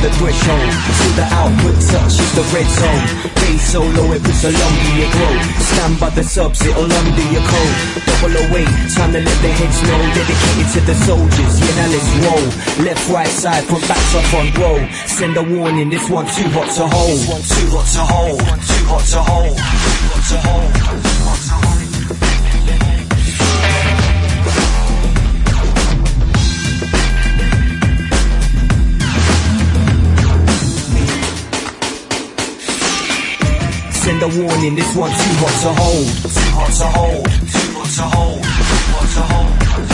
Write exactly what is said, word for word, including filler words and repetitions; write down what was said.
the threshold. Till the output touches the red zone. Bass so low it puts a lump in your throat. Stand by the subs, it'll undo your code. Double away, time to let the heads know. Dedicated to the soldiers, yeah now let's roll. Left, right side, from back to front row. Send a warning, this one too hot to hold. This one too hot to hold. Too hot to hold. Too hot to hold. Too hot to hold. Send a warning, this one too hot to hold. Too hot to hold. Too hot to hold. Too hot to hold.